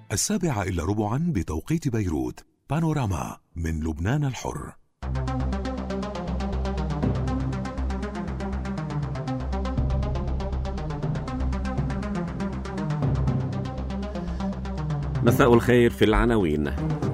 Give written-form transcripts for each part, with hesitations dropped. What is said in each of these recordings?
7:15 بتوقيت بيروت. بانوراما من لبنان الحر. مساء الخير. في العناوين: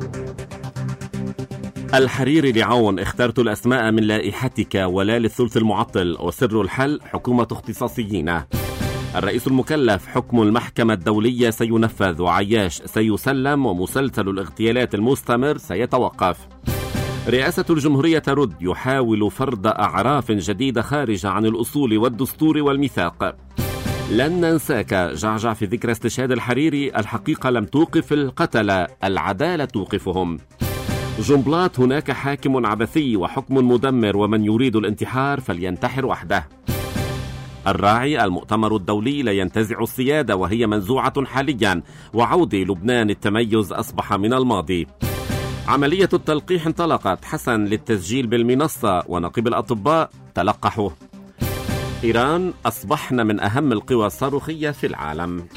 الحريري لعون: اخترت الأسماء من لائحتك ولا للثلث المعطل، وسر الحل حكومة اختصاصيين. الرئيس المكلف: حكم المحكمة الدولية سينفذ، وعياش سيسلم، ومسلسل الاغتيالات المستمر سيتوقف. رئاسة الجمهورية ترد: يحاول فرض أعراف جديدة خارجة عن الأصول والدستور والميثاق. لن ننساك: جعجع في ذكرى استشهاد الحريري: الحقيقة لم توقف القتلة، العدالة توقفهم. جنبلاط: هناك حاكم عبثي وحكم مدمر، ومن يريد الانتحار فلينتحر وحده. الراعي: المؤتمر الدولي لا ينتزع السيادة وهي منزوعة حاليا، وعودة لبنان التميز أصبح من الماضي. عملية التلقيح انطلقت، حسن للتسجيل بالمنصة ونقيب الأطباء تلقحوا. إيران: أصبحنا من أهم القوى الصاروخية في العالم.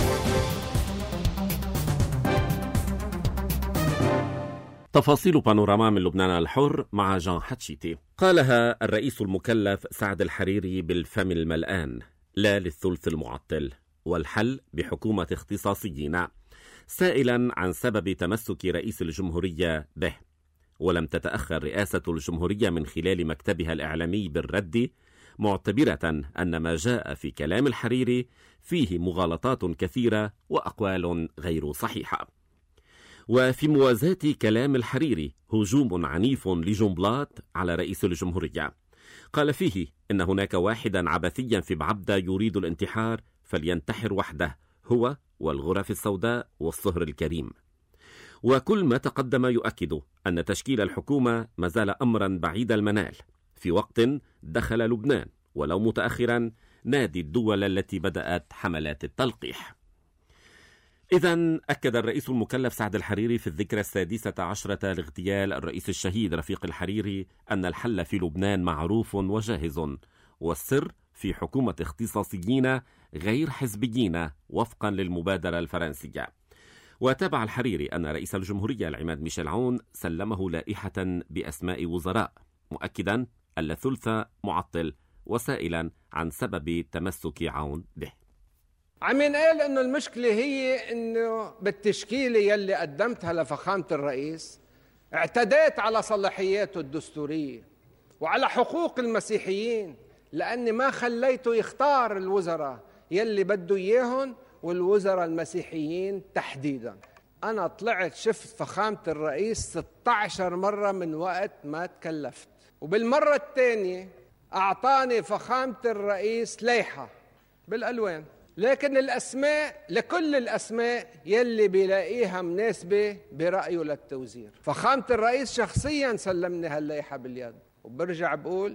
تفاصيل بانوراما من لبنان الحر مع جان حتشيتي. قالها الرئيس المكلف سعد الحريري بالفم الملآن: لا للثلث المعطل، والحل بحكومة اختصاصيين، سائلا عن سبب تمسك رئيس الجمهورية به. ولم تتأخر رئاسة الجمهورية من خلال مكتبها الإعلامي بالرد، معتبرة أن ما جاء في كلام الحريري فيه مغالطات كثيرة وأقوال غير صحيحة. وفي موازاة كلام الحريري هجوم عنيف لجنبلاط على رئيس الجمهورية. قال فيه إن هناك واحدا عبثيا في بعبدة يريد الانتحار فلينتحر وحده، هو والغرف السوداء والصهر الكريم. وكل ما تقدم يؤكد أن تشكيل الحكومة ما زال أمرا بعيد المنال، في وقت دخل لبنان ولو متأخرا نادي الدول التي بدأت حملات التلقيح. إذن أكد الرئيس المكلف سعد الحريري في الذكرى 16 لاغتيال الرئيس الشهيد رفيق الحريري أن الحل في لبنان معروف وجاهز، والسر في حكومة اختصاصيين غير حزبيين وفقا للمبادرة الفرنسية. وتابع الحريري أن رئيس الجمهورية العماد ميشيل عون سلمه لائحة بأسماء وزراء، مؤكدا أن الثلث معطل، وسائلا عن سبب تمسك عون به. عم ينقال انه المشكلة هي انه بالتشكيلة يلي قدمتها لفخامة الرئيس اعتديت على صلاحياته الدستورية وعلى حقوق المسيحيين، لأني ما خليته يختار الوزراء يلي بده إياهم، والوزراء المسيحيين تحديدا. أنا طلعت شفت فخامة الرئيس 16 مرة من وقت ما تكلفت، وبالمرة الثانية أعطاني فخامة الرئيس لائحة بالألوان، لكن الأسماء لكل الأسماء يلي بيلاقيها مناسبة برأيه للتوزير. فخامة الرئيس شخصيا سلمني هاللائحة باليد، وبرجع بقول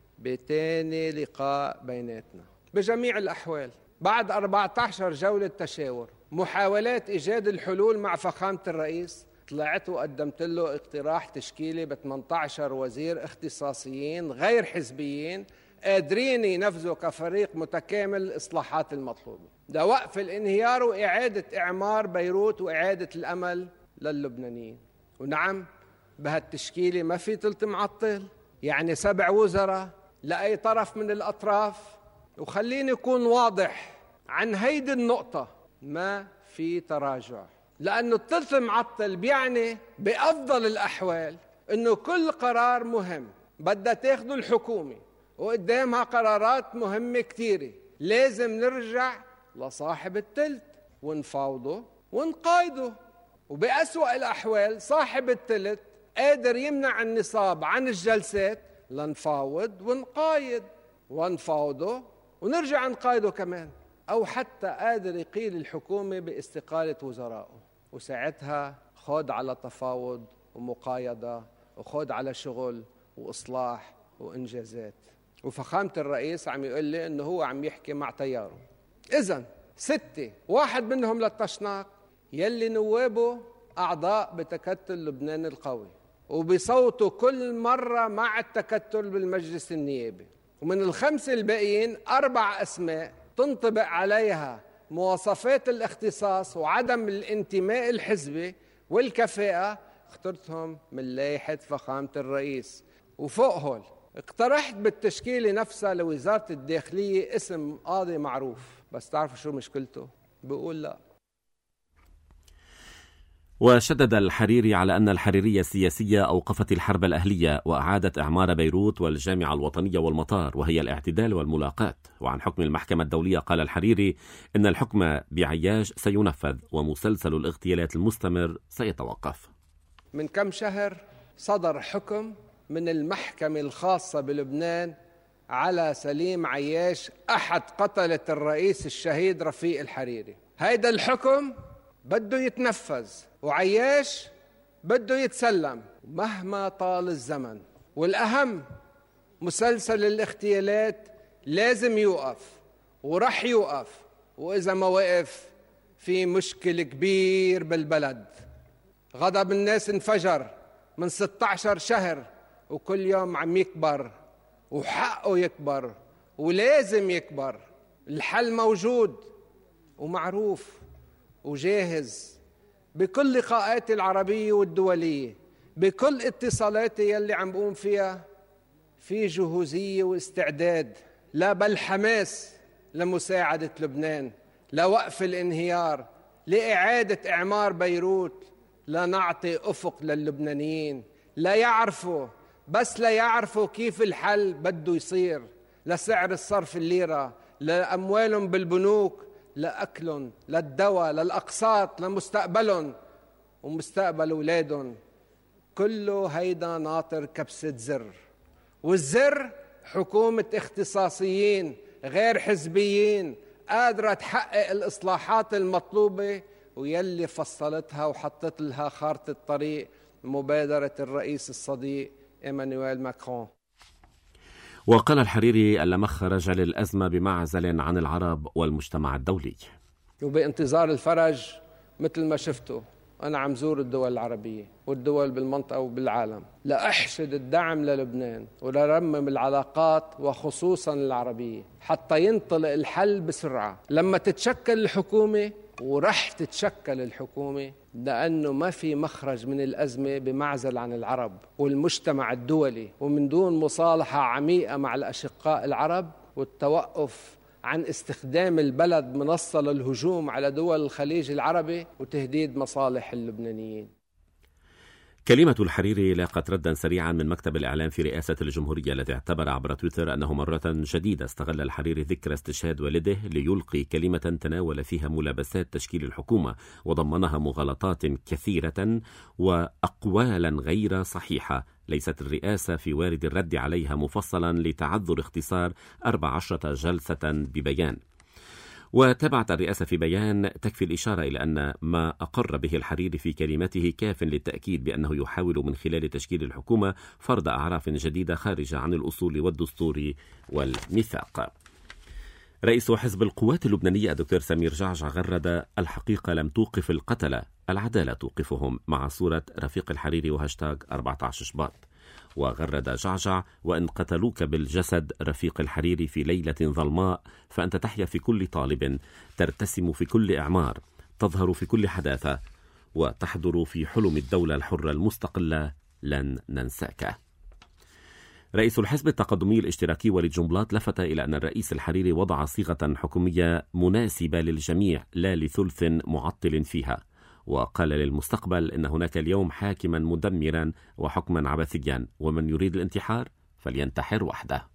بتاني لقاء بيناتنا بجميع الأحوال بعد 14 جولة تشاور محاولات إيجاد الحلول مع فخامة الرئيس، طلعت وقدمت له اقتراح تشكيلي ب 18 وزير اختصاصيين غير حزبيين قادرين ينفذوا كفريق متكامل الإصلاحات المطلوبة لوقف الانهيار وإعادة إعمار بيروت وإعادة الأمل للبنانيين. ونعم بهالتشكيلة ما في ثلث معطل، يعني 7 وزراء لأي طرف من الأطراف. وخليني أكون واضح عن هيدي النقطة، ما في تراجع، لأنه الثلث معطل بيعني بأفضل الأحوال أنه كل قرار مهم بدها تاخده الحكومة وقدامها قرارات مهمة كتيرة، لازم نرجع لصاحب الثلث ونفاوضه ونقايده. وبأسوأ الأحوال صاحب الثلث قادر يمنع النصاب عن الجلسات لنفاوض ونقايد ونفاوضه ونرجع نقايده كمان، أو حتى قادر يقيل الحكومة باستقالة وزرائه، وساعتها خد على تفاوض ومقايضة وخد على شغل وإصلاح وإنجازات. وفخامة الرئيس عم يقول لي إنه هو عم يحكي مع تياره. إذن 6 واحد منهم للتشناق يلي نوابه أعضاء بتكتل لبنان القوي وبيصوتوا كل مرة مع التكتل بالمجلس النيابي، ومن ال5 الباقيين 4 أسماء تنطبق عليها مواصفات الاختصاص وعدم الانتماء الحزبي والكفاءة اخترتهم من لائحة فخامة الرئيس. وفوق هول اقترحت بالتشكيلة نفسها لوزارة الداخلية اسم قاضي معروف، بس تعرفوا شو مشكلته؟ بيقول لا. وشدد الحريري على أن الحريرية السياسية أوقفت الحرب الأهلية وأعادت إعمار بيروت والجامعة الوطنية والمطار، وهي الاعتدال والملاقاة. وعن حكم المحكمة الدولية قال الحريري إن الحكم بعياش سينفذ ومسلسل الاغتيالات المستمر سيتوقف. من كم شهر صدر حكم من المحكمة الخاصة بلبنان على سليم عياش أحد قتلة الرئيس الشهيد رفيق الحريري. هيدا الحكم بده يتنفذ وعياش بده يتسلم مهما طال الزمن. والأهم مسلسل الاغتيالات لازم يوقف ورح يوقف، وإذا ما وقف في مشكل كبير بالبلد. غضب الناس انفجر من 16 شهر وكل يوم عم يكبر، وحقه يكبر ولازم يكبر. الحل موجود ومعروف وجاهز بكل لقاءاتي العربية والدولية، بكل اتصالاتي يلي عم بقوم فيها. في جهوزية واستعداد، لا بل حماس لمساعدة لبنان، لوقف الانهيار، لإعادة إعمار بيروت، لنعطي أفق للبنانيين لا يعرفوا، بس لا يعرفوا كيف الحل بده يصير، لسعر الصرف الليرة، لأموالهم بالبنوك، لأكلهم، للدواء، للأقساط، لمستقبلهم ومستقبل أولادهم. كله هيدا ناطر كبسة زر، والزر حكومة اختصاصيين غير حزبيين قادرة تحقق الإصلاحات المطلوبة ويلي فصلتها وحطت لها خارطة طريق مبادرة الرئيس الصديق إيمانويل ماكرون. وقال الحريري أن مخرج للأزمة بمعزل عن العرب والمجتمع الدولي. وبانتظار الفرج مثل ما شفتوا أنا عم زور الدول العربية والدول بالمنطقة وبالعالم لأحشد الدعم للبنان ولرمم العلاقات وخصوصا العربية حتى ينطلق الحل بسرعة لما تتشكل الحكومة، ورح تتشكل الحكومة، لأنه ما في مخرج من الأزمة بمعزل عن العرب والمجتمع الدولي ومن دون مصالحة عميقة مع الأشقاء العرب والتوقف عن استخدام البلد منصة للهجوم على دول الخليج العربي وتهديد مصالح اللبنانيين. كلمة الحريري لاقت ردا سريعا من مكتب الإعلام في رئاسة الجمهورية، الذي اعتبر عبر تويتر أنه مرة جديدة استغل الحريري ذكرى استشهاد والده ليلقي كلمة تناول فيها ملابسات تشكيل الحكومة وضمنها مغالطات كثيرة وأقوالا غير صحيحة ليست الرئاسة في وارد الرد عليها مفصلا لتعذر اختصار 14 جلسة ببيان. وتابعت الرئاسة في بيان تكفي الإشارة إلى أن ما أقر به الحريري في كلمته كاف للتأكيد بأنه يحاول من خلال تشكيل الحكومة فرض أعراف جديدة خارجة عن الأصول والدستور والميثاق. رئيس حزب القوات اللبنانية الدكتور سمير جعجع غرد: الحقيقة لم توقف القتلة، العدالة توقفهم، مع صورة رفيق الحريري وهاشتاج 14 شباط. وغرد جعجع: وإن قتلوك بالجسد رفيق الحريري في ليلة ظلماء فأنت تحيا في كل طالب، ترتسم في كل إعمار، تظهر في كل حداثة، وتحضر في حلم الدولة الحرة المستقلة، لن ننساك. رئيس الحزب التقدمي الاشتراكي وليد جنبلاط لفت إلى أن الرئيس الحريري وضع صيغة حكومية مناسبة للجميع لا لثلث معطل فيها، وقال للمستقبل إن هناك اليوم حاكما مدمرا وحكما عبثيا، ومن يريد الانتحار فلينتحر وحده.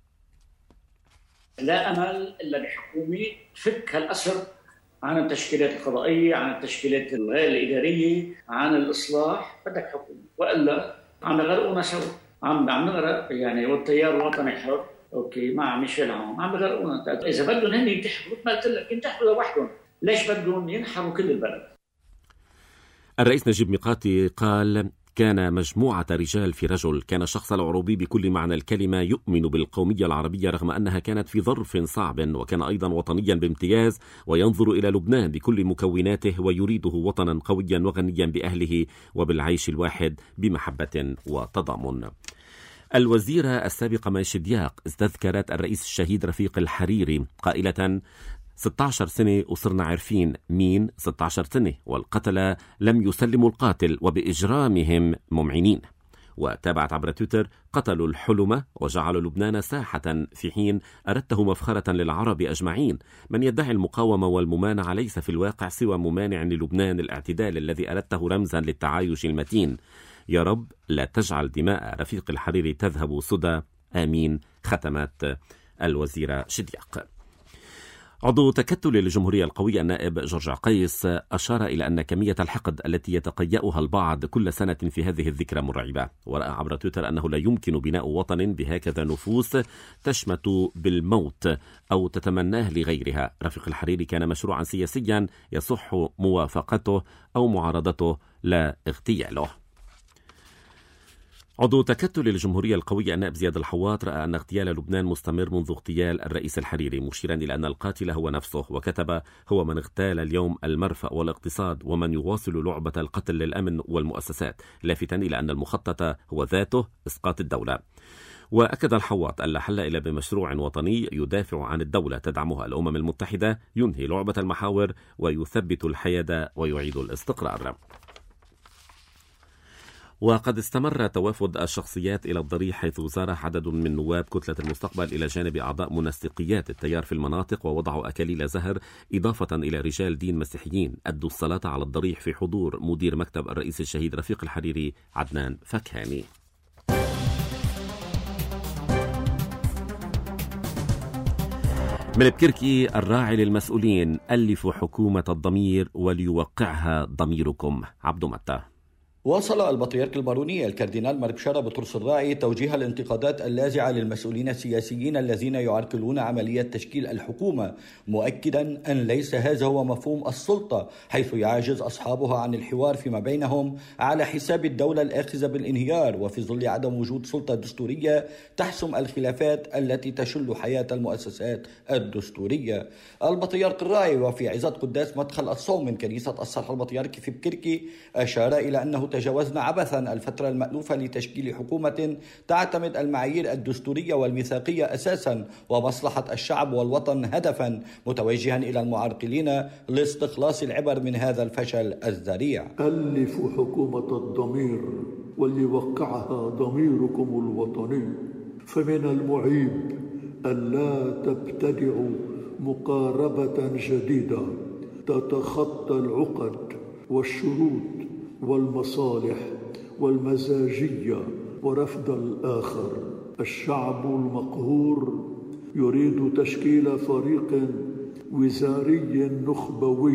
لا أمل إلا بحكومة تفك هالأسر عن التشكيلات القضائية، عن التشكيلات الغير الإدارية، عن الإصلاح. بدك حكومة، وإلا عم يغرقونا سوا، عم نغرق يعني. والتيار الوطني حر اوكي مع ميشيل عون عم يغرقونا. اذا بدهم هن ينتحروا ما قلت لك ينتحروا لوحدهم، ليش بدهم ينحروا كل البلد؟ الرئيس نجيب ميقاتي قال: كان مجموعة رجال في رجل، كان الشخص العروبي بكل معنى الكلمة يؤمن بالقومية العربية رغم أنها كانت في ظرف صعب، وكان أيضا وطنيا بامتياز وينظر إلى لبنان بكل مكوناته ويريده وطنا قويا وغنيا بأهله وبالعيش الواحد بمحبة وتضامن. الوزيرة السابقة ماشي دياق استذكرت الرئيس الشهيد رفيق الحريري قائلة: 16 سنة وصرنا عارفين مين 16 سنة، والقتلة لم يسلموا القاتل وبإجرامهم ممعنين. وتابعت عبر تويتر: قتلوا الحلمة وجعلوا لبنان ساحة، في حين أردته مفخرة للعرب أجمعين. من يدعي المقاومة والممانعة ليس في الواقع سوى ممانع للبنان الاعتدال الذي أردته رمزا للتعايش المتين. يا رب لا تجعل دماء رفيق الحريري تذهب سدى، آمين. ختمت الوزيرة شدياق. عضو تكتل الجمهورية القوية النائب جورج قيس أشار إلى أن كمية الحقد التي يتقيأها البعض كل سنة في هذه الذكرى مرعبة، ورأى عبر تويتر أنه لا يمكن بناء وطن بهكذا نفوس تشمت بالموت أو تتمناه لغيرها. رفيق الحريري كان مشروعا سياسيا يصح موافقته أو معارضته لا اغتياله. عضو تكتل الجمهورية القوية النائب زياد الحواط رأى أن اغتيال لبنان مستمر منذ اغتيال الرئيس الحريري، مشيرا إلى أن القاتل هو نفسه، وكتب: هو من اغتال اليوم المرفأ والاقتصاد ومن يواصل لعبة القتل للأمن والمؤسسات، لافتا إلى أن المخطط هو ذاته إسقاط الدولة. وأكد الحواط أن لا حل إلا بمشروع وطني يدافع عن الدولة تدعمها الأمم المتحدة، ينهي لعبة المحاور ويثبت الحياد ويعيد الاستقرار. وقد استمر توافد الشخصيات إلى الضريح، حيث زار عدد من نواب كتلة المستقبل إلى جانب أعضاء منسقيات التيار في المناطق، ووضعوا أكاليل زهر إضافة إلى رجال دين مسيحيين أدوا الصلاة على الضريح في حضور مدير مكتب الرئيس الشهيد رفيق الحريري عدنان فكهاني. من بكركي: الراعي للمسؤولين، ألفوا حكومة الضمير وليوقعها ضميركم. عبد متى. واصل البطريرك الباروني الكاردينال مارك بشارة بطرس الراعي توجيه الانتقادات اللاذعة للمسؤولين السياسيين الذين يعرقلون عملية تشكيل الحكومة، مؤكدا أن ليس هذا هو مفهوم السلطة، حيث يعجز أصحابها عن الحوار فيما بينهم على حساب الدولة الآخذة بالانهيار، وفي ظل عدم وجود سلطة دستورية تحسم الخلافات التي تشل حياة المؤسسات الدستورية. البطريرك الراعي وفي عظات قداس مدخل الصوم من كنيسة الصرح البطريركي في بكركي أشار إلى أنه تجاوزنا عبثا الفترة المألوفة لتشكيل حكومة تعتمد المعايير الدستورية والميثاقية أساسا ومصلحة الشعب والوطن هدفا، متوجها إلى المعرقلين لاستخلاص العبر من هذا الفشل الذريع. ألفوا حكومة الضمير وليوقعها ضميركم الوطني، فمن المعيب ألا تبتدعوا مقاربة جديدة تتخطى العقد والشروط والمصالح والمزاجية ورفض الآخر. الشعب المقهور يريد تشكيل فريق وزاري نخبوي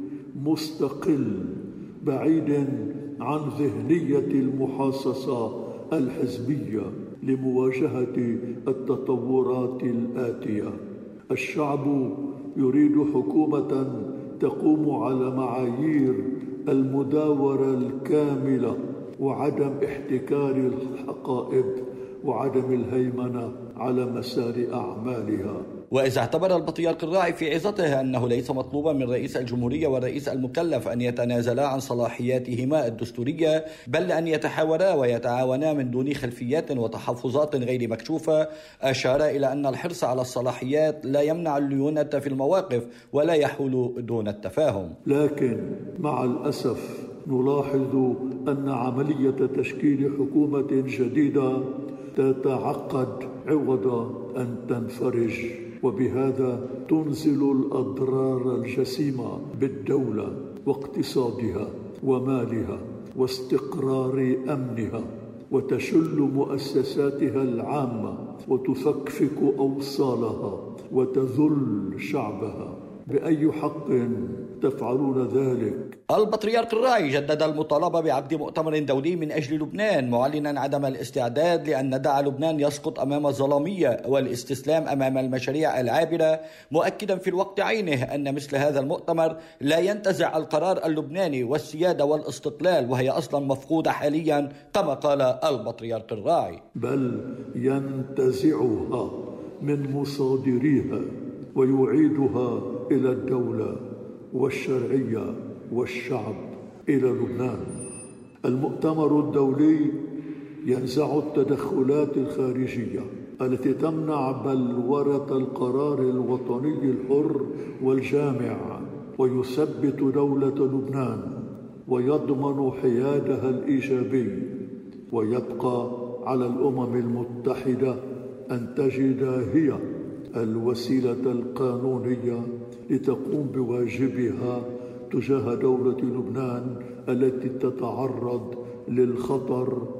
مستقل بعيد عن ذهنية المحاصصة الحزبية لمواجهة التطورات الآتية. الشعب يريد حكومة تقوم على معايير المداورة الكاملة وعدم احتكار الحقائب وعدم الهيمنة على مسار أعمالها. وإذا اعتبر البطريرك الراعي في عظته أنه ليس مطلوبا من رئيس الجمهورية والرئيس المكلف أن يتنازلا عن صلاحياتهما الدستورية، بل أن يتحاورا ويتعاونا من دون خلفيات وتحفظات غير مكشوفة، أشار إلى أن الحرص على الصلاحيات لا يمنع الليونة في المواقف ولا يحول دون التفاهم. لكن مع الأسف نلاحظ أن عملية تشكيل حكومة جديدة تتعقد عوض أن تنفرج، وبهذا تنزل الأضرار الجسيمة بالدولة واقتصادها ومالها واستقرار أمنها، وتشل مؤسساتها العامة وتفكفك أوصالها وتذل شعبها. بأي حق تفعلون ذلك؟ البطريرك الراعي جدد المطالبة بعقد مؤتمر دولي من أجل لبنان، معلنا عدم الاستعداد لأن دع لبنان يسقط أمام الظلامية والاستسلام أمام المشاريع العابرة، مؤكدا في الوقت عينه أن مثل هذا المؤتمر لا ينتزع القرار اللبناني والسيادة والاستقلال، وهي أصلا مفقودة حاليا كما قال البطريرك الراعي، بل ينتزعها من مصادريها ويعيدها إلى الدولة والشرعية والشعب إلى لبنان. المؤتمر الدولي ينزع التدخلات الخارجية التي تمنع بلورة القرار الوطني الحر والجامع، ويثبت دولة لبنان ويضمن حيادها الإيجابي. ويبقى على الأمم المتحدة أن تجد هي الوسيلة القانونية لتقوم بواجبها تجاه دولة لبنان التي تتعرض للخطر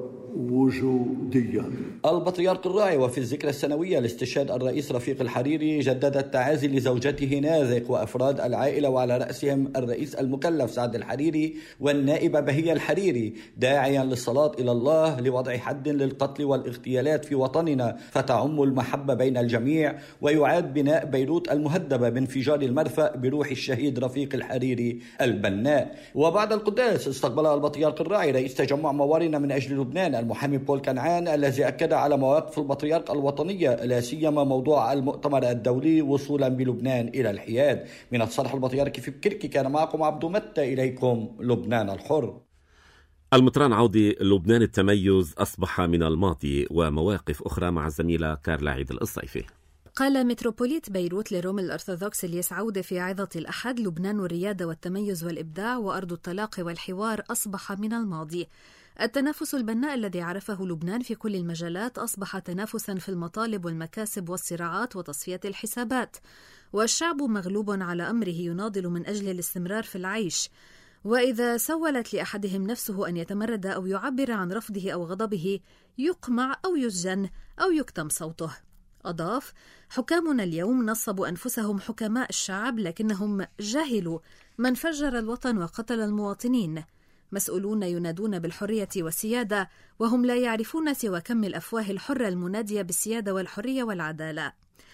وجوديا. البطريرك الراعي وفي الذكرى السنوية لاستشهاد الرئيس رفيق الحريري جدد التعازي لزوجته ناذق وأفراد العائلة، وعلى رأسهم الرئيس المكلف سعد الحريري والنائبة بهية الحريري، داعيا للصلاة إلى الله لوضع حد للقتل والاغتيالات في وطننا فتعم المحبة بين الجميع، ويعاد بناء بيروت المهدبة بانفجار المرفأ بروح الشهيد رفيق الحريري البناء. وبعد القداس استقبل البطريرك الراعي رئيس تجمع موارنا من أجل لبنان المحامي بول كنعان، الذي أكد على مواقف البطريرك الوطنية لا سيما موضوع المؤتمر الدولي وصولا بلبنان إلى الحياد. من الصرح البطريركي في بكركي كان معكم عبد متى، إليكم لبنان الحر. المطران عودي لبنان التميز أصبح من الماضي، ومواقف أخرى مع الزميلة كارلا عيد الصيفي. قال متروبوليت بيروت لروم الأرثوذكس الياس عودة في عظة الأحد: لبنان الريادة والتميز والإبداع وأرض الطلاق والحوار أصبح من الماضي. التنافس البناء الذي عرفه لبنان في كل المجالات أصبح تنافسا في المطالب والمكاسب والصراعات وتصفية الحسابات، والشعب مغلوب على أمره يناضل من أجل الاستمرار في العيش. وإذا سولت لأحدهم نفسه أن يتمرد أو يعبر عن رفضه أو غضبه يقمع أو يسجن أو يكتم صوته. أضاف: حكامنا اليوم نصبوا أنفسهم حكماء الشعب، لكنهم جهلوا من فجر الوطن وقتل المواطنين. مسؤولون ينادون بالحرية والسيادة وهم لا يعرفون سوى كم الأفواه الحرة المنادية بالسيادة والحرية والعدالة.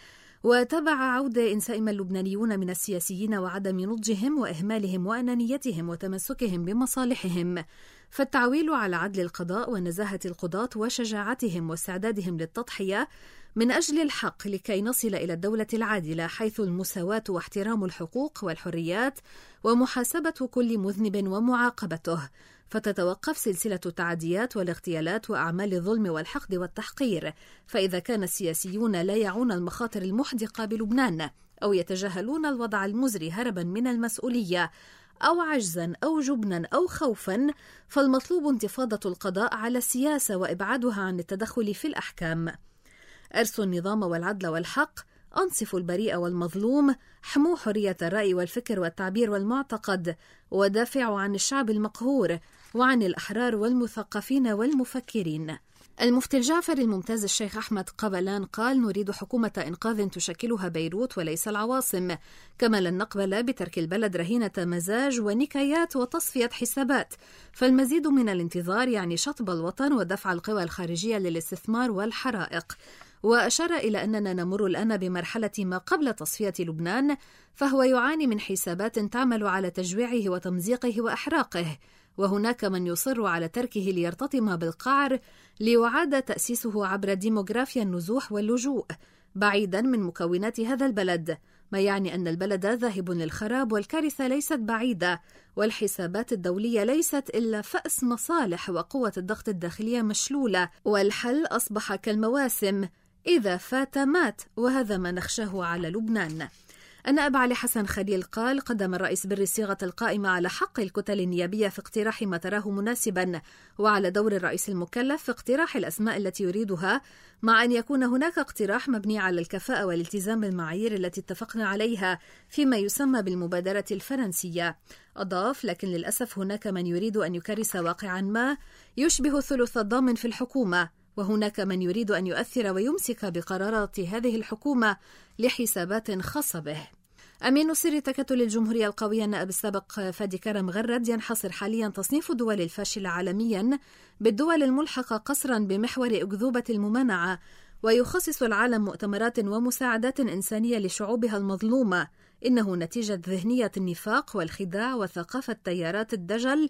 وتبع عودة إن سئم اللبنانيون من السياسيين وعدم نضجهم وإهمالهم وأنانيتهم وتمسكهم بمصالحهم، فالتعويل على عدل القضاء ونزاهة القضاة وشجاعتهم واستعدادهم للتضحية من أجل الحق لكي نصل إلى الدولة العادلة، حيث المساواة واحترام الحقوق والحريات ومحاسبة كل مذنب ومعاقبته، فتتوقف سلسلة التعديات والاغتيالات وأعمال الظلم والحقد والتحقير. فإذا كان السياسيون لا يعون المخاطر المحدقة بلبنان أو يتجاهلون الوضع المزري هربا من المسؤولية أو عجزا أو جبنا أو خوفا، فالمطلوب انتفاضة القضاء على السياسة وإبعادها عن التدخل في الأحكام. أرسوا النظام والعدل والحق، أنصفوا البريء والمظلوم، حموا حرية الرأي والفكر والتعبير والمعتقد، ودافعوا عن الشعب المقهور وعن الأحرار والمثقفين والمفكرين. المفتي الجعفر الممتاز الشيخ أحمد قبلان قال: نريد حكومة إنقاذ تشكلها بيروت وليس العواصم، كما لن نقبل بترك البلد رهينة مزاج ونكايات وتصفية حسابات، فالمزيد من الانتظار يعني شطب الوطن ودفع القوى الخارجية للاستثمار والحرائق. وأشار إلى أننا نمر الآن بمرحلة ما قبل تصفية لبنان، فهو يعاني من حسابات تعمل على تجويعه وتمزيقه وإحراقه، وهناك من يصر على تركه ليرتطم بالقعر ليعاد تأسيسه عبر ديموغرافيا النزوح واللجوء بعيدا من مكونات هذا البلد، ما يعني أن البلد ذاهب للخراب والكارثة ليست بعيدة، والحسابات الدولية ليست إلا فأس مصالح، وقوة الضغط الداخلية مشلولة، والحل أصبح كالمواسم: إذا فات مات، وهذا ما نخشاه على لبنان. النائب علي حسن خليل قال: قدم الرئيس بري صيغة القائمة على حق الكتل النيابية في اقتراح ما تراه مناسبا، وعلى دور الرئيس المكلف في اقتراح الأسماء التي يريدها، مع أن يكون هناك اقتراح مبني على الكفاءة والالتزام بالمعايير التي اتفقنا عليها فيما يسمى بالمبادرة الفرنسية. أضاف: لكن للأسف هناك من يريد أن يكرس واقعا ما يشبه الثلث الضامن في الحكومة، وهناك من يريد أن يؤثر ويمسك بقرارات هذه الحكومة لحسابات خاصة به. أمين سر تكتل الجمهورية القوية النائب السابق فادي كرم غرد ينحصر حاليا تصنيف الدول الفاشلة عالميا بالدول الملحقة قصرا بمحور أكذوبة الممانعة، ويخصص العالم مؤتمرات ومساعدات إنسانية لشعوبها المظلومة. إنه نتيجة ذهنية النفاق والخداع وثقافة تيارات الدجل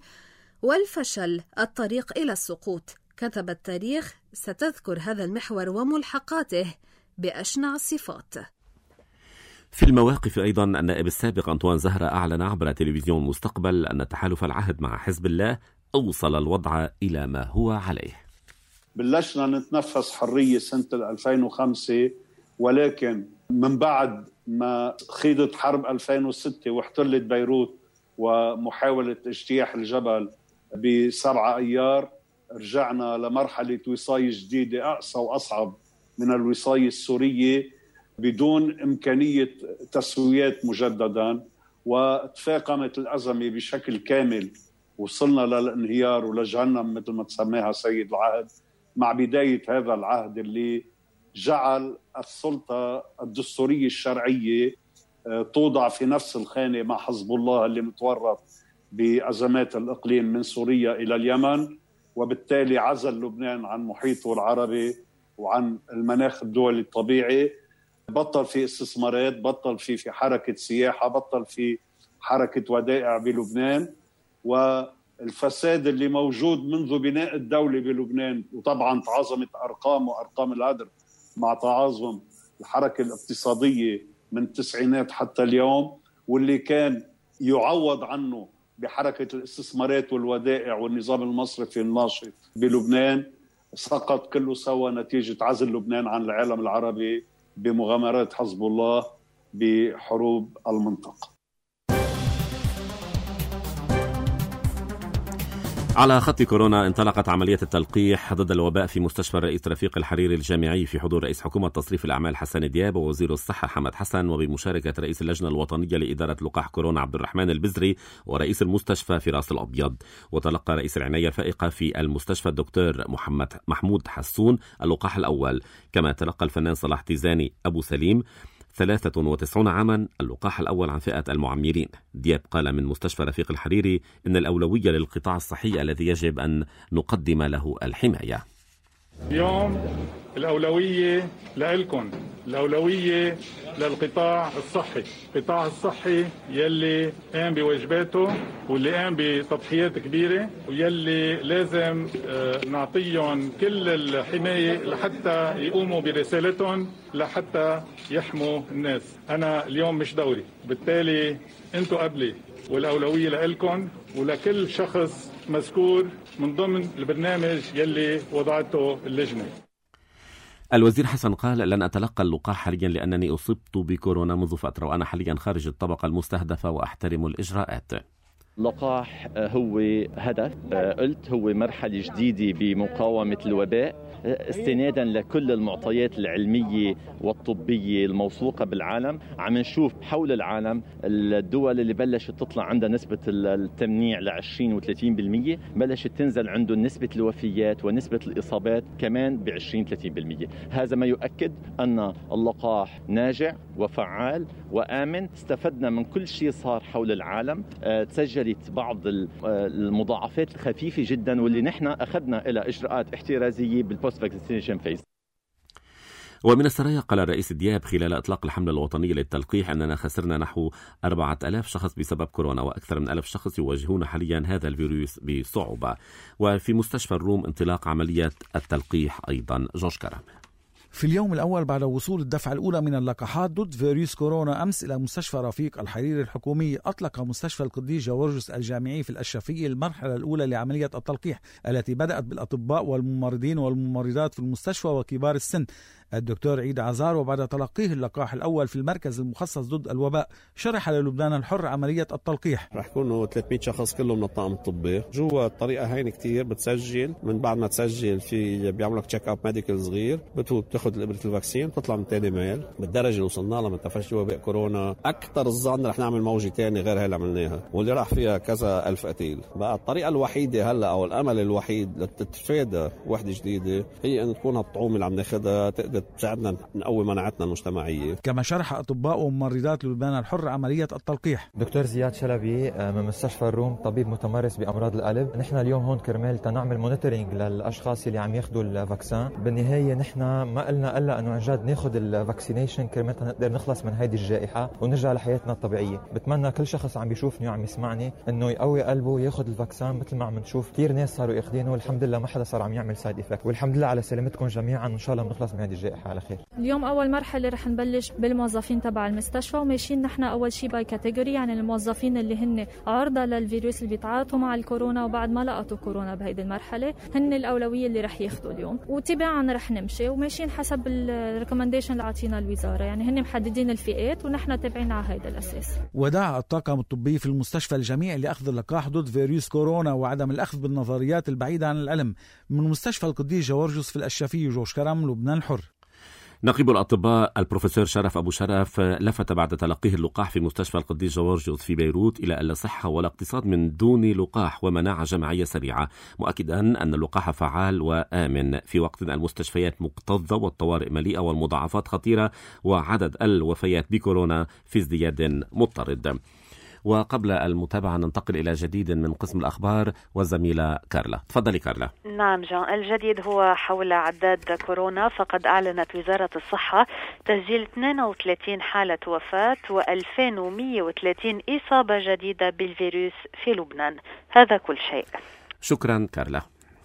والفشل الطريق إلى السقوط. كتب التاريخ: ستذكر هذا المحور وملحقاته بأشنع الصفات. في المواقف أيضا النائب السابق أنطوان زهرة أعلن عبر تلفزيون مستقبل أن تحالف العهد مع حزب الله أوصل الوضع إلى ما هو عليه. بلشنا نتنفس حرية سنة 2005، ولكن من بعد ما خيضت حرب 2006 واحتلت بيروت ومحاولة اجتياح الجبل ب7 أيار، رجعنا لمرحلة وصاية جديدة أقسى وأصعب من الوصاية السورية بدون إمكانية تسويات مجددا، وتفاقمت الأزمة بشكل كامل. وصلنا للانهيار ولجهنم مثل ما تسميها سيد العهد، مع بداية هذا العهد اللي جعل السلطة الدستورية الشرعية توضع في نفس الخانة مع حزب الله اللي متورط بأزمات الإقليم من سوريا إلى اليمن، وبالتالي عزل لبنان عن محيطه العربي وعن المناخ الدولي الطبيعي. بطل في استثمارات، بطل في حركة سياحة، بطل في حركة ودائع بلبنان، والفساد اللي موجود منذ بناء الدولة بلبنان، وطبعا تعاظمت أرقام الهدر مع تعاظم الحركة الاقتصادية من التسعينات حتى اليوم، واللي كان يعوض عنه بحركة الاستثمارات والودائع والنظام المصرفي الناشط بلبنان، سقط كله سوا نتيجة عزل لبنان عن العالم العربي بمغامرات حزب الله بحروب المنطقة. على خط كورونا انطلقت عملية التلقيح ضد الوباء في مستشفى الرئيس رفيق الحريري الجامعي في حضور رئيس حكومة تصريف الأعمال حسن دياب ووزير الصحة حمد حسن، وبمشاركة رئيس اللجنة الوطنية لإدارة لقاح كورونا عبد الرحمن البزري ورئيس المستشفى فراس الأبيض. وتلقى رئيس العناية الفائقة في المستشفى الدكتور محمود حسون اللقاح الأول، كما تلقى الفنان صلاح تيزاني أبو سليم 93 عاما اللقاح الأول عن فئة المعمرين. دياب قال من مستشفى رفيق الحريري إن الأولوية للقطاع الصحي الذي يجب أن نقدم له الحماية. اليوم الأولوية لإلكم، الأولوية للقطاع الصحي. القطاع الصحي يلي قام بواجباته واللي قام بتضحيات كبيرة ويلي لازم نعطيهم كل الحماية لحتى يقوموا برسالتهم لحتى يحموا الناس. أنا اليوم مش دوري، بالتالي أنتوا قبلي، والأولوية لإلكم ولكل شخص مذكور من ضمن البرنامج يلي وضعته اللجنة. الوزير حسن قال لن أتلقى اللقاح حاليا لأنني أصبت بكورونا منذ فترة وأنا حاليا خارج الطبقة المستهدفة وأحترم الإجراءات. اللقاح هو هدف، قلت هو مرحلة جديدة بمقاومة الوباء استنادا لكل المعطيات العلمية والطبية الموثوقة بالعالم. عم نشوف حول العالم الدول اللي بلشت تطلع عندها نسبة التمنيع ل20 و30%، بلشت تنزل عنده نسبة الوفيات ونسبة الإصابات كمان ب20-30%. هذا ما يؤكد أن اللقاح ناجع وفعال وآمن. استفدنا من كل شيء صار حول العالم، تسجلت بعض المضاعفات الخفيفة جدا واللي نحن أخذنا إلى إجراءات احترازية بالبوست فاكسينيشن فيز. ومن السرايا قال الرئيس دياب خلال إطلاق الحملة الوطنية للتلقيح أننا خسرنا نحو 4000 شخص بسبب كورونا، وأكثر من 1000 شخص يواجهون حاليا هذا الفيروس بصعوبة. وفي مستشفى الروم انطلاق عملية التلقيح أيضا. جورج كرم. في اليوم الأول بعد وصول الدفعة الأولى من اللقاحات ضد فيروس كورونا أمس إلى مستشفى رفيق الحريري الحكومي، أطلق مستشفى القديس جورجس الجامعي في الأشرفية المرحلة الأولى لعملية التلقيح التي بدأت بالأطباء والممرضين والممرضات في المستشفى وكبار السن. الدكتور عيد عزار وبعد تلقيه اللقاح الأول في المركز المخصص ضد الوباء شرح للبنان الحر عملية التلقيح. رح يكونوا 300 شخص كلهم من الطاقم الطبي جوا. الطريقة هين كتير، بتسجل من بعد ما تسجل في بيعملك تشيك اب ميديكال صغير، بتاخذ الإبرة الفاكسين بتطلع من تاني ميل. بالدرجة اللي وصلنا لها من تفشي وباء كورونا أكثر الظن رح نعمل موجة تاني غير هاي اللي عملناها واللي راح فيها كذا ألف قتيل. بقى الطريقة الوحيدة هلا أو الأمل الوحيد لتتفادى وحدة جديدة هي أن تكون هالطعوم اللي عم ناخذها تقدر تساعدنا نقوي مناعتنا المجتمعية. كما شرح أطباء وممرضات لبنان الحر عملية التلقيح. دكتور زياد شلبي من مستشفى الروم، طبيب متمرس بأمراض القلب. نحن اليوم هون كرمال تنعمل مونيتورينج للأشخاص اللي عم ياخذوا الفاكسين. بالنهاية نحن ما قلنا أنه عن جد ناخد الفاكسينيشن كرمال نقدر نخلص من هيدي الجائحة ونرجع لحياتنا الطبيعية. بتمنى كل شخص عم بيشوفني وعم يسمعني انه يقوي قلبه وياخد الفاكسان مثل ما عم نشوف كثير ناس صاروا ياخذينه والحمد لله ما حدا صار عم يعمل سايد افكت، والحمد لله على سلامتكم جميعا وان شاء الله بنخلص من هذه الجائحة على خير. اليوم اول مرحلة رح نبلش بالموظفين تبع المستشفى وماشيين نحن اول شيء باي كاتيجوري، يعني الموظفين اللي هن عرضة للفيروس اللي بيتعاطوا مع الكورونا وبعد ما لقطوا كورونا بهيدي المرحلة هن الأولوية اللي رح ياخذوا اليوم، وتباعا رح نمشي وماشيين حسب الريكومنديشن اللي عطينا الوزارة، يعني هن محددين الفئات ونحن تابعين على هذا الأساس. وداع الطاقم الطبي في المستشفى الجميع لأخذ اللقاح ضد فيروس كورونا وعدم الأخذ بالنظريات البعيدة عن العلم من مستشفى القديس جورجيوس في الأشافية. جوش كرم، لبنان الحر. نقيب الأطباء البروفيسور شرف أبو شرف لفت بعد تلقيه اللقاح في مستشفى القديس جورجيوس في بيروت إلى أن لا صحة ولا اقتصاد من دون لقاح ومناعة جماعية سريعة، مؤكدا أن اللقاح فعال وآمن في وقت المستشفيات مكتظة والطوارئ مليئة والمضاعفات خطيرة وعدد الوفيات بكورونا في ازدياد مضطرد. وقبل المتابعة ننتقل إلى جديد من قسم الأخبار والزميلة كارلا. تفضلي كارلا. نعم جان، الجديد هو حول عداد كورونا، فقد أعلنت وزارة الصحة تسجيل 32 حالة وفاة و2130 إصابة جديدة بالفيروس في لبنان. هذا كل شيء. شكرا كارلا.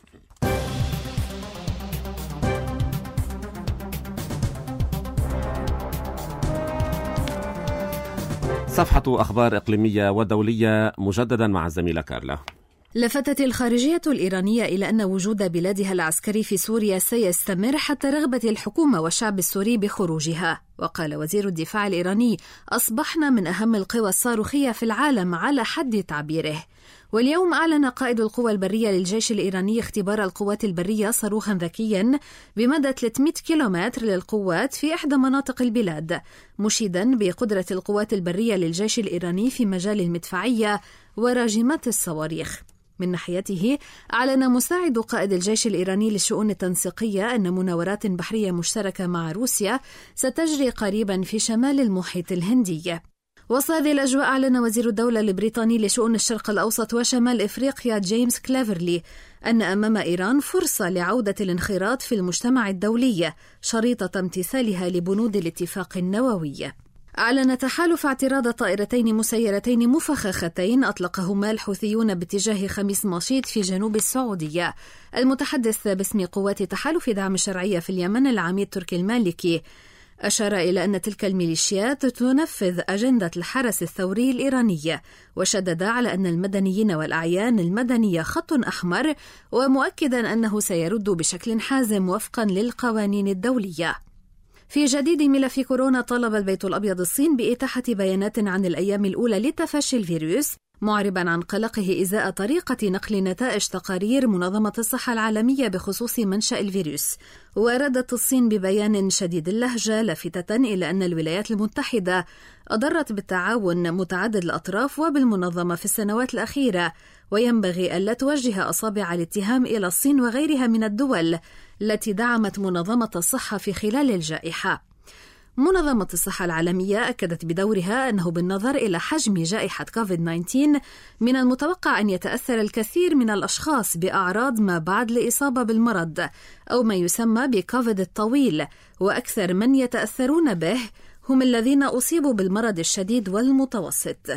صفحة أخبار إقليمية ودولية مجددا مع الزميلة كارلا. لفتت الخارجية الإيرانية إلى أن وجود بلادها العسكري في سوريا سيستمر حتى رغبة الحكومة والشعب السوري بخروجها. وقال وزير الدفاع الإيراني: أصبحنا من أهم القوى الصاروخية في العالم على حد تعبيره. واليوم أعلن قائد القوى البرية للجيش الإيراني اختبار القوات البرية صاروخا ذكيا بمدى 300 كيلومتر للقوات في إحدى مناطق البلاد، مشيدا بقدرة القوات البرية للجيش الإيراني في مجال المدفعية وراجمات الصواريخ. من ناحيته أعلن مساعد قائد الجيش الإيراني للشؤون التنسيقية أن مناورات بحرية مشتركة مع روسيا ستجري قريبا في شمال المحيط الهندي. وسط هذه الأجواء أعلن وزير الدولة البريطاني لشؤون الشرق الأوسط وشمال إفريقيا جيمس كليفرلي أن أمام إيران فرصة لعودة الانخراط في المجتمع الدولي شريطة امتثالها لبنود الاتفاق النووي. أعلن تحالف اعتراض طائرتين مسيرتين مفخختين أطلقهما الحوثيون باتجاه خميس مشيط في جنوب السعودية. المتحدث باسم قوات تحالف دعم الشرعية في اليمن العميد تركي المالكي أشار إلى أن تلك الميليشيات تنفذ أجندة الحرس الثوري الإيراني، وشدد على أن المدنيين والأعيان المدنية خط أحمر، ومؤكدا أنه سيرد بشكل حازم وفقا للقوانين الدولية. في جديد ملف كورونا، طالب البيت الأبيض الصين بإتاحة بيانات عن الأيام الأولى لتفشي الفيروس، معربا عن قلقه إزاء طريقة نقل نتائج تقارير منظمة الصحة العالمية بخصوص منشأ الفيروس. وردت الصين ببيان شديد اللهجة لافتة إلى أن الولايات المتحدة أضرت بالتعاون متعدد الأطراف وبالمنظمة في السنوات الأخيرة، وينبغي ألا توجه أصابع الاتهام إلى الصين وغيرها من الدول التي دعمت منظمة الصحة في خلال الجائحة. منظمة الصحة العالمية أكدت بدورها أنه بالنظر إلى حجم جائحة كوفيد-19 من المتوقع أن يتأثر الكثير من الأشخاص بأعراض ما بعد الإصابة بالمرض أو ما يسمى بكوفيد الطويل، وأكثر من يتأثرون به هم الذين أصيبوا بالمرض الشديد والمتوسط.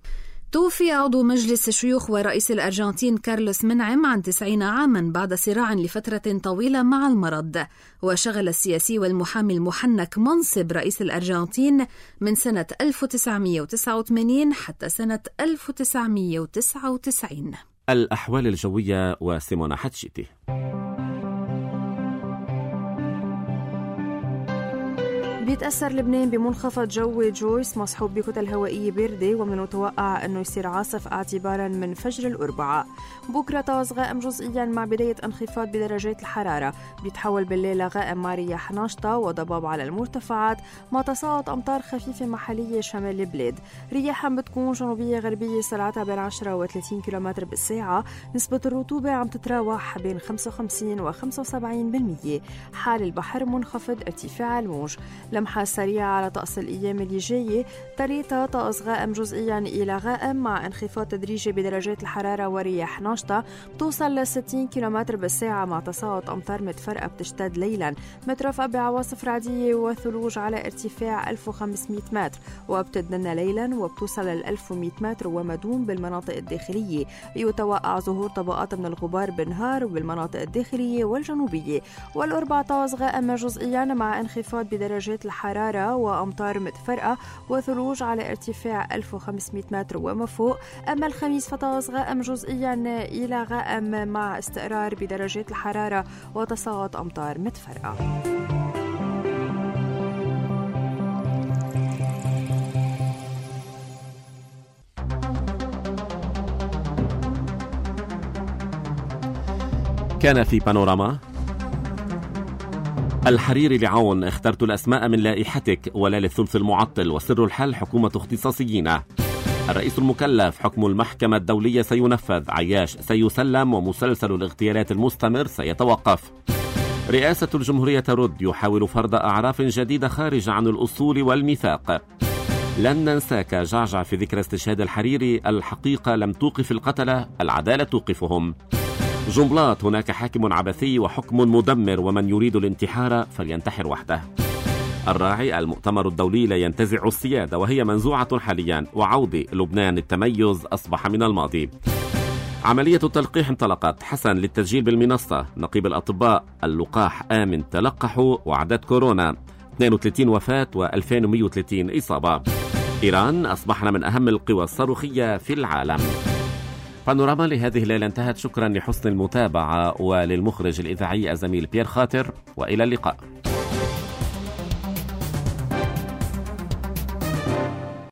توفي عضو مجلس الشيوخ ورئيس الأرجنتين كارلوس منعم عن 90 عاما بعد صراع لفترة طويلة مع المرض. وشغل السياسي والمحامي المحنك منصب رئيس الأرجنتين من سنة 1989 حتى سنة 1999. الأحوال الجوية وسيمونا حتشيتي. بيتأثر لبنان بمنخفض جوي جويس مصحوب بكتل هوائية باردة، ومن المتوقع أنه يصير عاصف اعتبارا من فجر الأربعاء. بكرة طقس غائم جزئيا مع بداية انخفاض بدرجات الحرارة، بيتحول بالليل لغائم مع رياح ناشطة وضباب على المرتفعات مع تساقط أمطار خفيفة محلية شمال البلاد. رياح بتكون جنوبية غربية سرعتها بين 10 و 30 كم بالساعة. نسبة الرطوبة عم تتراوح بين 55 و 75%. حال البحر منخفض، ارتفاع الموج. لمحة سريعة على طقس الأيام اللي جاية، طريقة طقس غائم جزئيا إلى غائم مع انخفاض تدريجي بدرجات الحرارة ورياح ناشطة بتوصل ل 60 كم بالساعة مع تساقط أمطار متفرقة بتشتد ليلا، مترافقة بعواصف رعدية وثلوج على ارتفاع 1500 متر، وبتدنى ليلا وبتوصل ل 1100 متر ومدوم بالمناطق الداخلية. يتوقع ظهور طبقات من الغبار بالنهار وبالمناطق الداخلية والجنوبية. والأربعطاس غائم جزئيا مع انخفاض بدرجات الحرارة وأمطار متفرقة وثلوج على ارتفاع 1500 متر وما فوق. أما الخميس فطاس غائم جزئيا إلى غائم مع استقرار بدرجات الحرارة وتساقط أمطار متفرقة. كان في بانوراما. الحريري لعون: اخترت الأسماء من لائحتك ولا للثلث المعطل، وسر الحل حكومة اختصاصيين. الرئيس المكلف: حكم المحكمة الدولية سينفذ، عياش سيسلم، ومسلسل الاغتيالات المستمر سيتوقف. رئاسة الجمهورية ترد: يحاول فرض أعراف جديدة خارج عن الأصول والميثاق. لن ننساك، جعجع في ذكرى استشهاد الحريري: الحقيقة لم توقف القتلة، العدالة توقفهم. جملات: هناك حاكم عبثي وحكم مدمر، ومن يريد الانتحار فلينتحر وحده. الراعي: المؤتمر الدولي لا ينتزع السيادة وهي منزوعة حاليا، وعودة لبنان التميز أصبح من الماضي. عملية التلقيح انطلقت، حسن للتسجيل بالمنصة. نقيب الأطباء: اللقاح آمن، تلقحوا، وعدد كورونا 32 وفاة و2130 إصابة. إيران: أصبحنا من أهم القوى الصاروخية في العالم. بانوراما لهذه الليلة انتهت. شكرا لحسن المتابعة وللمخرج الإذاعي الزميل بيير خاطر، وإلى اللقاء.